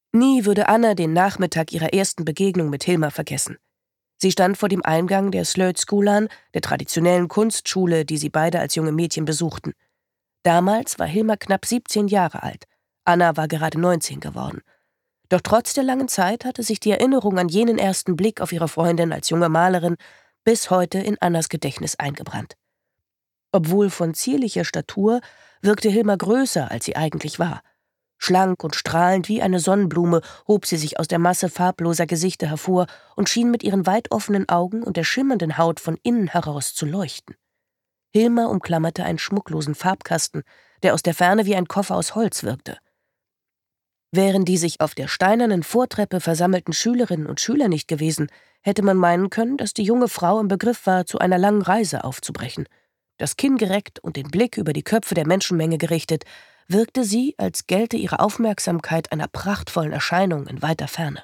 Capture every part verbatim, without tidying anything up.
Nie würde Anna den Nachmittag ihrer ersten Begegnung mit Hilmar vergessen. Sie stand vor dem Eingang der Slöjdskolan, der traditionellen Kunstschule, die sie beide als junge Mädchen besuchten. Damals war Hilmar knapp siebzehn Jahre alt. Anna war gerade neunzehn geworden. Doch trotz der langen Zeit hatte sich die Erinnerung an jenen ersten Blick auf ihre Freundin als junge Malerin bis heute in Annas Gedächtnis eingebrannt. Obwohl von zierlicher Statur, wirkte Hilmar größer, als sie eigentlich war. Schlank und strahlend wie eine Sonnenblume hob sie sich aus der Masse farbloser Gesichter hervor und schien mit ihren weit offenen Augen und der schimmernden Haut von innen heraus zu leuchten. Hilmar umklammerte einen schmucklosen Farbkasten, der aus der Ferne wie ein Koffer aus Holz wirkte. Wären die sich auf der steinernen Vortreppe versammelten Schülerinnen und Schüler nicht gewesen, hätte man meinen können, dass die junge Frau im Begriff war, zu einer langen Reise aufzubrechen. Das Kinn gereckt und den Blick über die Köpfe der Menschenmenge gerichtet, wirkte sie, als gelte ihre Aufmerksamkeit einer prachtvollen Erscheinung in weiter Ferne.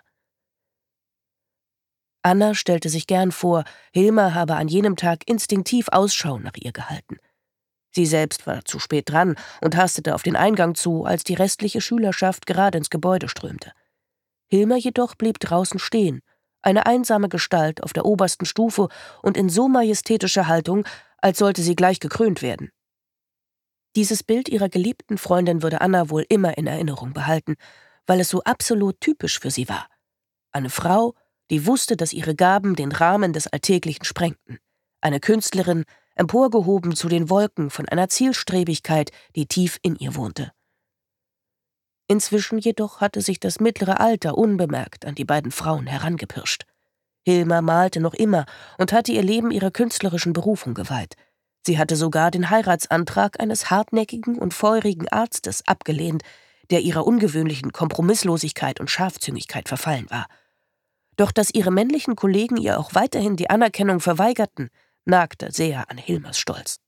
Anna stellte sich gern vor, Hilmar habe an jenem Tag instinktiv Ausschau nach ihr gehalten. Sie selbst war zu spät dran und hastete auf den Eingang zu, als die restliche Schülerschaft gerade ins Gebäude strömte. Hilmar jedoch blieb draußen stehen, eine einsame Gestalt auf der obersten Stufe und in so majestätischer Haltung, als sollte sie gleich gekrönt werden. Dieses Bild ihrer geliebten Freundin würde Anna wohl immer in Erinnerung behalten, weil es so absolut typisch für sie war. Eine Frau, die wusste, dass ihre Gaben den Rahmen des Alltäglichen sprengten. Eine Künstlerin, emporgehoben zu den Wolken von einer Zielstrebigkeit, die tief in ihr wohnte. Inzwischen jedoch hatte sich das mittlere Alter unbemerkt an die beiden Frauen herangepirscht. Hilmar malte noch immer und hatte ihr Leben ihrer künstlerischen Berufung geweiht. Sie hatte sogar den Heiratsantrag eines hartnäckigen und feurigen Arztes abgelehnt, der ihrer ungewöhnlichen Kompromisslosigkeit und Scharfzüngigkeit verfallen war. Doch dass ihre männlichen Kollegen ihr auch weiterhin die Anerkennung verweigerten, nagte sehr an Hilmars Stolz.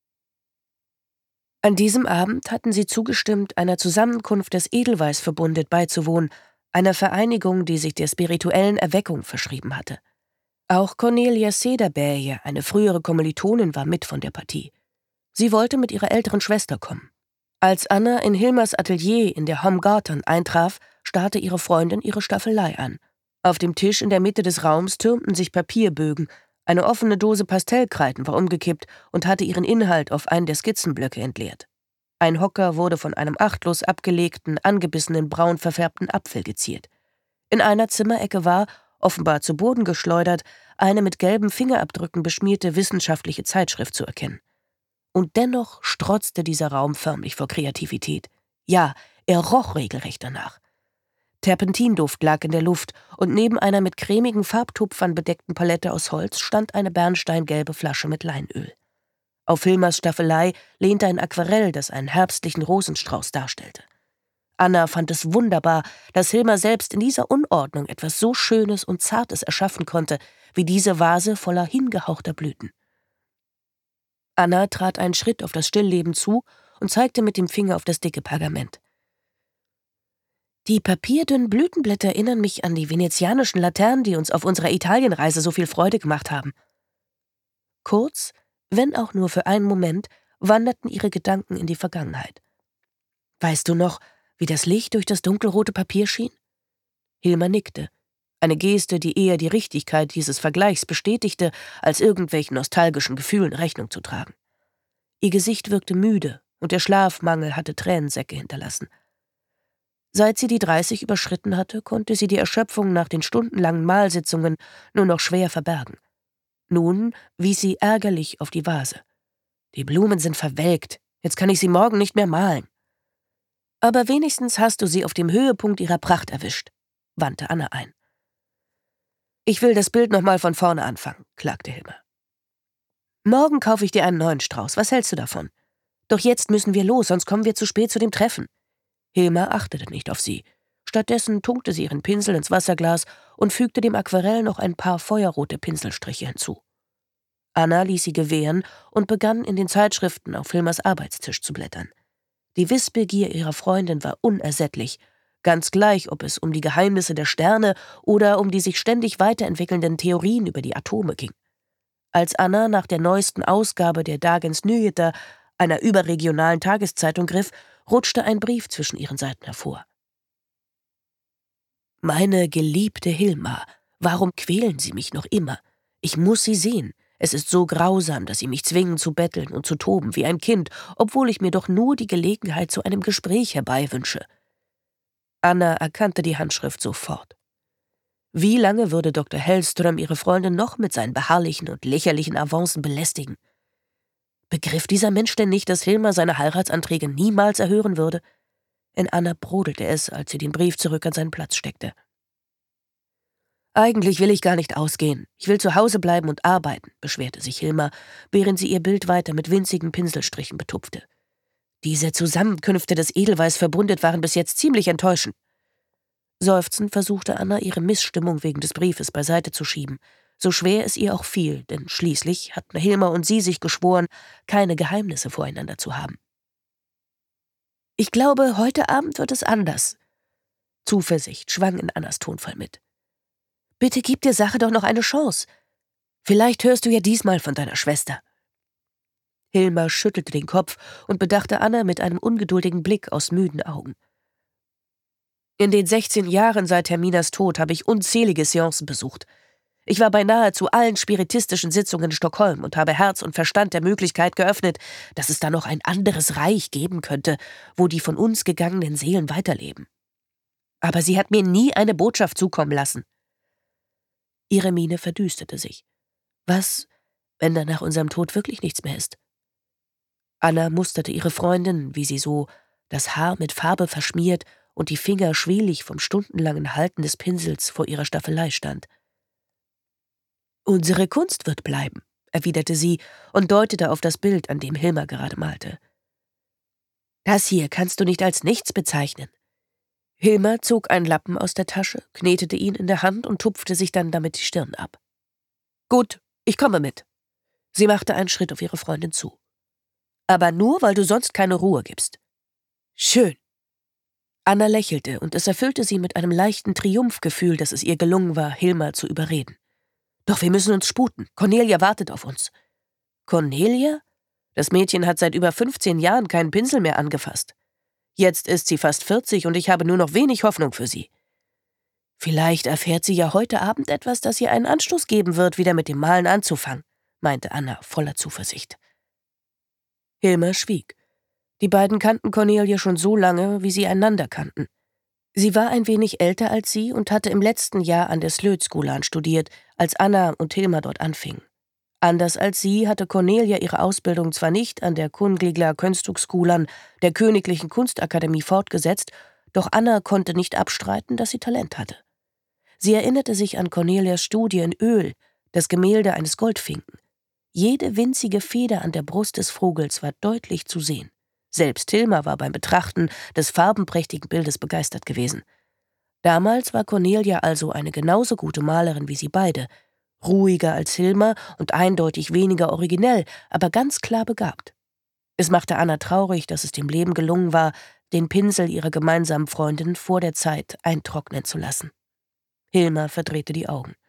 An diesem Abend hatten sie zugestimmt, einer Zusammenkunft des Edelweiß-Verbundes beizuwohnen, einer Vereinigung, die sich der spirituellen Erweckung verschrieben hatte. Auch Cornelia Cederberge, eine frühere Kommilitonin, war mit von der Partie. Sie wollte mit ihrer älteren Schwester kommen. Als Anna in Hilmars Atelier in der Homgarten eintraf, starrte ihre Freundin ihre Staffelei an. Auf dem Tisch in der Mitte des Raums türmten sich Papierbögen, eine offene Dose Pastellkreiden war umgekippt und hatte ihren Inhalt auf einen der Skizzenblöcke entleert. Ein Hocker wurde von einem achtlos abgelegten, angebissenen, braun verfärbten Apfel geziert. In einer Zimmerecke war, offenbar zu Boden geschleudert, eine mit gelben Fingerabdrücken beschmierte wissenschaftliche Zeitschrift zu erkennen. Und dennoch strotzte dieser Raum förmlich vor Kreativität. Ja, er roch regelrecht danach. Terpentinduft lag in der Luft und neben einer mit cremigen Farbtupfern bedeckten Palette aus Holz stand eine bernsteingelbe Flasche mit Leinöl. Auf Hilmars Staffelei lehnte ein Aquarell, das einen herbstlichen Rosenstrauß darstellte. Anna fand es wunderbar, dass Hilmar selbst in dieser Unordnung etwas so Schönes und Zartes erschaffen konnte, wie diese Vase voller hingehauchter Blüten. Anna trat einen Schritt auf das Stillleben zu und zeigte mit dem Finger auf das dicke Pergament. Die papierdünnen Blütenblätter erinnern mich an die venezianischen Laternen, die uns auf unserer Italienreise so viel Freude gemacht haben. Kurz, wenn auch nur für einen Moment, wanderten ihre Gedanken in die Vergangenheit. Weißt du noch, wie das Licht durch das dunkelrote Papier schien? Hilmar nickte, eine Geste, die eher die Richtigkeit dieses Vergleichs bestätigte, als irgendwelchen nostalgischen Gefühlen Rechnung zu tragen. Ihr Gesicht wirkte müde und der Schlafmangel hatte Tränensäcke hinterlassen. Seit sie die dreißig überschritten hatte, konnte sie die Erschöpfung nach den stundenlangen Malsitzungen nur noch schwer verbergen. Nun wies sie ärgerlich auf die Vase. Die Blumen sind verwelkt, jetzt kann ich sie morgen nicht mehr malen. Aber wenigstens hast du sie auf dem Höhepunkt ihrer Pracht erwischt, wandte Anna ein. Ich will das Bild nochmal von vorne anfangen, klagte Hilmar. Morgen kaufe ich dir einen neuen Strauß, was hältst du davon? Doch jetzt müssen wir los, sonst kommen wir zu spät zu dem Treffen. Hilmar achtete nicht auf sie. Stattdessen tunkte sie ihren Pinsel ins Wasserglas und fügte dem Aquarell noch ein paar feuerrote Pinselstriche hinzu. Anna ließ sie gewähren und begann in den Zeitschriften auf Hilmars Arbeitstisch zu blättern. Die Wissbegier ihrer Freundin war unersättlich, ganz gleich, ob es um die Geheimnisse der Sterne oder um die sich ständig weiterentwickelnden Theorien über die Atome ging. Als Anna nach der neuesten Ausgabe der Dagens Nyheter, einer überregionalen Tageszeitung, griff, rutschte ein Brief zwischen ihren Seiten hervor. »Meine geliebte Hilma, warum quälen Sie mich noch immer? Ich muss Sie sehen. Es ist so grausam, dass Sie mich zwingen zu betteln und zu toben wie ein Kind, obwohl ich mir doch nur die Gelegenheit zu einem Gespräch herbeiwünsche.« Anna erkannte die Handschrift sofort. Wie lange würde Doktor Hellström ihre Freundin noch mit seinen beharrlichen und lächerlichen Avancen belästigen? Begriff dieser Mensch denn nicht, dass Hilma seine Heiratsanträge niemals erhören würde? In Anna brodelte es, als sie den Brief zurück an seinen Platz steckte. »Eigentlich will ich gar nicht ausgehen. Ich will zu Hause bleiben und arbeiten«, beschwerte sich Hilma, während sie ihr Bild weiter mit winzigen Pinselstrichen betupfte. »Diese Zusammenkünfte des Edelweiß waren bis jetzt ziemlich enttäuschend.« Seufzend versuchte Anna, ihre Missstimmung wegen des Briefes beiseite zu schieben, so schwer es ihr auch fiel, denn schließlich hatten Hilma und sie sich geschworen, keine Geheimnisse voreinander zu haben. »Ich glaube, heute Abend wird es anders.« Zuversicht schwang in Annas Tonfall mit. »Bitte gib der Sache doch noch eine Chance. Vielleicht hörst du ja diesmal von deiner Schwester.« Hilma schüttelte den Kopf und bedachte Anna mit einem ungeduldigen Blick aus müden Augen. »In den sechzehn Jahren seit Herminas Tod habe ich unzählige Seancen besucht. Ich war bei nahezu allen spiritistischen Sitzungen in Stockholm und habe Herz und Verstand der Möglichkeit geöffnet, dass es da noch ein anderes Reich geben könnte, wo die von uns gegangenen Seelen weiterleben. Aber sie hat mir nie eine Botschaft zukommen lassen.« Ihre Miene verdüsterte sich. Was, wenn da nach unserem Tod wirklich nichts mehr ist? Anna musterte ihre Freundin, wie sie so, das Haar mit Farbe verschmiert und die Finger schwelig vom stundenlangen Halten des Pinsels vor ihrer Staffelei stand. »Unsere Kunst wird bleiben«, erwiderte sie und deutete auf das Bild, an dem Hilma gerade malte. »Das hier kannst du nicht als nichts bezeichnen.« Hilma zog einen Lappen aus der Tasche, knetete ihn in der Hand und tupfte sich dann damit die Stirn ab. »Gut, ich komme mit.« Sie machte einen Schritt auf ihre Freundin zu. »Aber nur, weil du sonst keine Ruhe gibst.« »Schön.« Anna lächelte, und es erfüllte sie mit einem leichten Triumphgefühl, dass es ihr gelungen war, Hilma zu überreden. »Doch wir müssen uns sputen. Cornelia wartet auf uns.« »Cornelia? Das Mädchen hat seit über fünfzehn Jahren keinen Pinsel mehr angefasst. Jetzt ist sie fast vierzig und ich habe nur noch wenig Hoffnung für sie. Vielleicht erfährt sie ja heute Abend etwas, das ihr einen Anstoß geben wird, wieder mit dem Malen anzufangen«, meinte Anna voller Zuversicht. Hilma schwieg. Die beiden kannten Cornelia schon so lange, wie sie einander kannten. Sie war ein wenig älter als sie und hatte im letzten Jahr an der Slöjdskolan studiert, als Anna und Hilma dort anfingen. Anders als sie hatte Cornelia ihre Ausbildung zwar nicht an der Kungliga Konstskolan, der Königlichen Kunstakademie, fortgesetzt, doch Anna konnte nicht abstreiten, dass sie Talent hatte. Sie erinnerte sich an Cornelias Studie in Öl, das Gemälde eines Goldfinken. Jede winzige Feder an der Brust des Vogels war deutlich zu sehen. Selbst Hilma war beim Betrachten des farbenprächtigen Bildes begeistert gewesen. Damals war Cornelia also eine genauso gute Malerin wie sie beide, ruhiger als Hilma und eindeutig weniger originell, aber ganz klar begabt. Es machte Anna traurig, dass es dem Leben gelungen war, den Pinsel ihrer gemeinsamen Freundin vor der Zeit eintrocknen zu lassen. Hilma verdrehte die Augen.